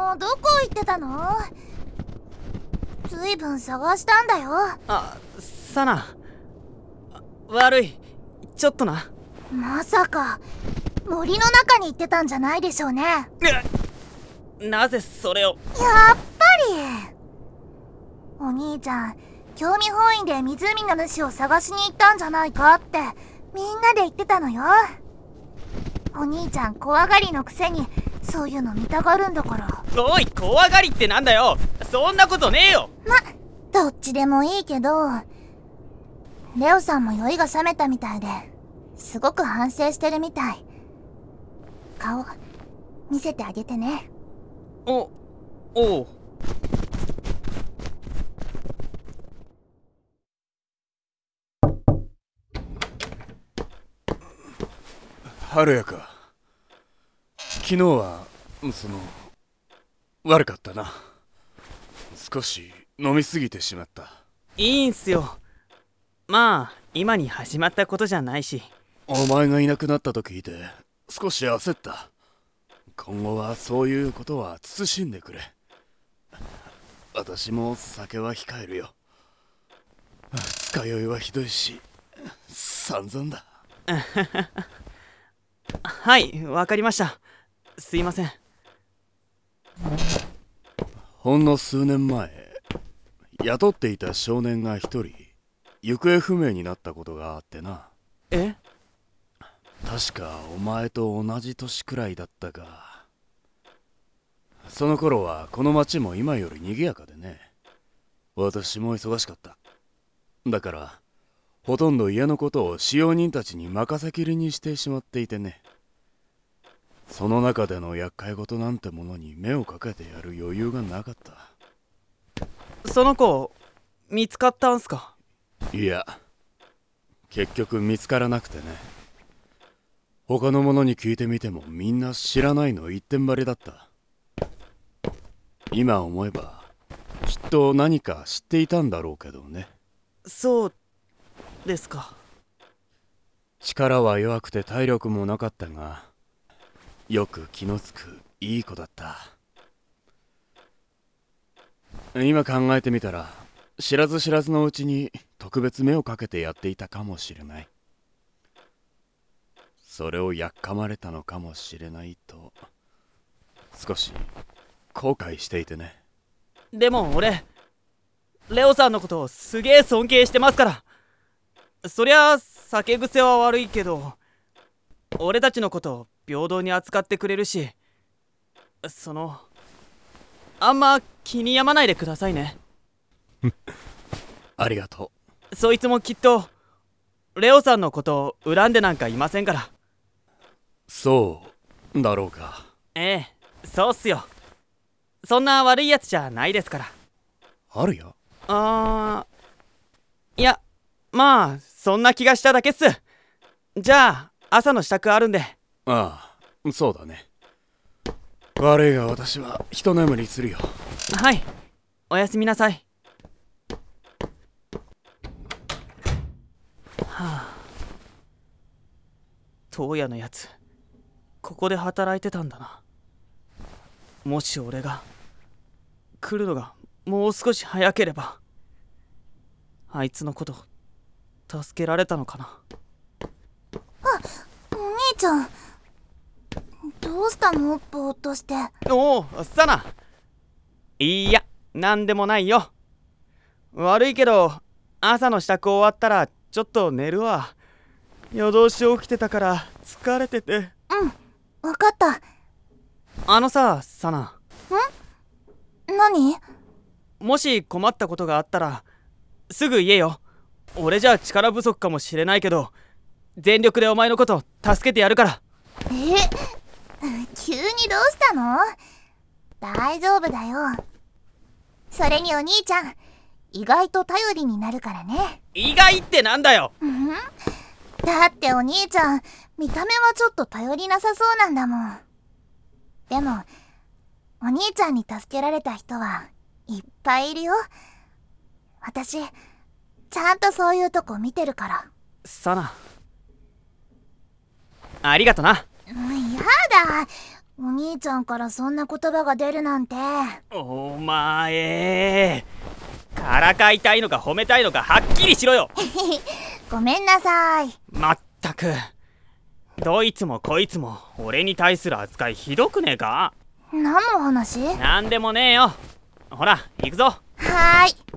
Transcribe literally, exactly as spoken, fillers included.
もどこ行ってたの？ずいぶん探したんだよ。 あ、サナ、悪い、ちょっとな。 まさか森の中に行ってたんじゃないでしょうね。 なぜそれを。 やっぱりお兄ちゃん、興味本位で湖の主を探しに行ったんじゃないかってみんなで言ってたのよ。お兄ちゃん怖がりのくせにそういうの見たがるんだから。 おい、怖がりってなんだよ。そんなことねえよ。 ま、どっちでもいいけど、レオさんも酔いが覚めたみたいですごく反省してるみたい。顔見せてあげてね。 お、おう。 春也か。昨日はその悪かったな。少し飲みすぎてしまった。 いいんすよ。まあ今に始まったことじゃないし。 お前がいなくなったと聞いて少し焦った。今後はそういうことは慎んでくれ。私も酒は控えるよ。二日酔いはひどいし散々だ。 はい、わかりました。すいません。 ほんの数年前、雇っていた少年が一人行方不明になったことがあってな。 え？ 確かお前と同じ年くらいだったか。その頃はこの町も今より賑やかでね。私も忙しかった。だからほとんど家のことを使用人たちに任せきりにしてしまっていてね。その中での厄介事なんてものに目をかけてやる余裕がなかった。 その子見つかったんすか？ いや、結局見つからなくてね。他の者に聞いてみてもみんな知らないの一点張りだった。今思えばきっと何か知っていたんだろうけどね。 そうですか。 力は弱くて体力もなかったが、よく気のつくいい子だった。今考えてみたら知らず知らずのうちに特別目をかけてやっていたかもしれない。それをやっかまれたのかもしれないと少し後悔していてね。 でも俺レオさんのことをすげえ尊敬してますから。そりゃ酒癖は悪いけど俺たちのことを平等に扱ってくれるし、そのあんま気に病まないでくださいね。 ありがとう。そいつもきっとレオさんのことを恨んでなんかいませんから。 そうだろうか。 ええ、そうっすよ。そんな悪いやつじゃないですから。 あるよ。 あー、いや、まあそんな気がしただけっす。じゃあ朝の支度あるんで。 ああ、そうだね。悪いが私は一眠りするよ。 はい、おやすみなさい。はあ、東野のやつここで働いてたんだな。もし俺が来るのがもう少し早ければあいつのこと助けられたのかな。 あ、お兄ちゃんどうしたの？ぼーっとして。 おお、サナ。いや、なんでもないよ。悪いけど朝の支度終わったらちょっと寝るわ。夜通し起きてたから疲れてて。 うん、わかった。 あのさ、サナ。 ん？何？ もし困ったことがあったらすぐ言えよ。俺じゃ力不足かもしれないけど全力でお前のこと助けてやるから。 え？急にどうしたの？大丈夫だよ。それにお兄ちゃん意外と頼りになるからね。 意外ってなんだよ。 うん、だってお兄ちゃん見た目はちょっと頼りなさそうなんだもん。でもお兄ちゃんに助けられた人はいっぱいいるよ。私ちゃんとそういうとこ見てるから。 サナ、ありがとな。 うん、やだ、 お兄ちゃんからそんな言葉が出るなんて。 お前からかいたいのか褒めたいのかはっきりしろよ。 ごめんなさい。 まったくどいつもこいつも俺に対する扱いひどくねえか。 何の話？ なんでもねえよ。ほら行くぞ。 はーい。